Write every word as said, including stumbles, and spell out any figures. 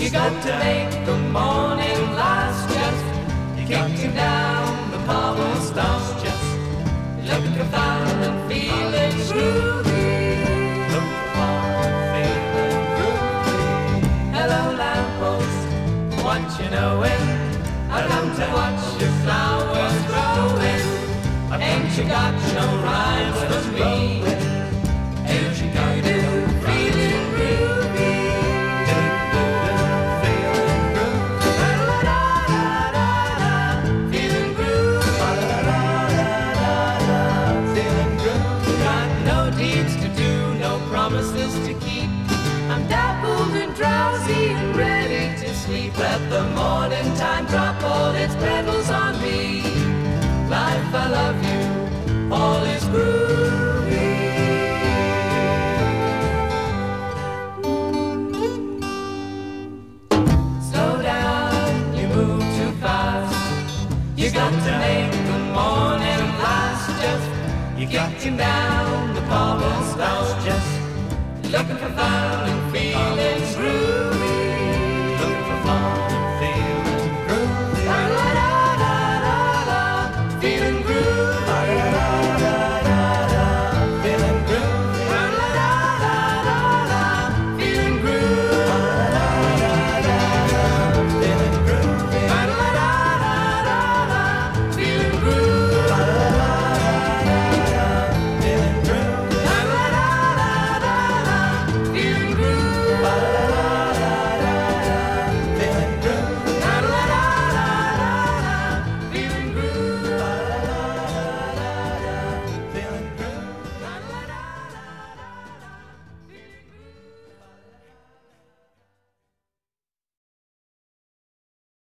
You got to make the morning last just kicking down the cobblestones, just looking for fun and feeling groovy. Looking for fun and feeling groovy. Hello lamppost, what you knowin'? I come to watch your flowers growing. Ain't you got no rhymes for me? Ain't you got no feeling groovy? Feeling groovy. Feeling groovy. Feeling groovy. Got no deeds to do, no promises to keep. I'm dappled and drowsy and ready to sleep. Let the morning time drop all its petals on me. Life, I love you, all is groovy. Slow down, you move too fast. You got to make the morning last. Just you're kicking down the cobblestones, just looking for fun.